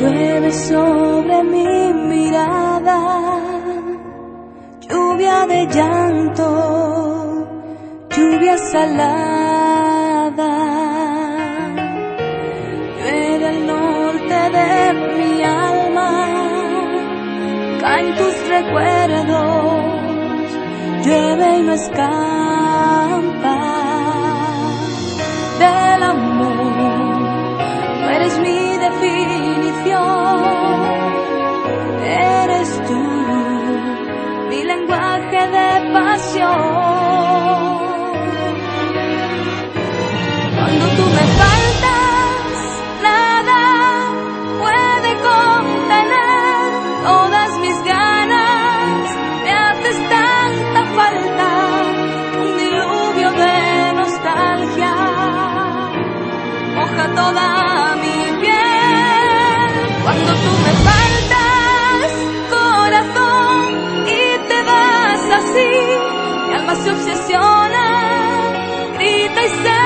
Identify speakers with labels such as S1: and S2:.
S1: Llueve sobre mi mirada, lluvia de llanto, lluvia salada. Llueve al norte de mi alma, caen tus recuerdos, llueve y no escampa. Del amor, no eres mi definición, eres tú, mi lenguaje de pasión. Cuando tú me faltas, nada puede contener todas mis ganas, me haces tanta falta, un diluvio de nostalgia moja toda mi piel. Cuando tú me faltas, corazón, y te vas así, mi alma se obsesiona, grita y se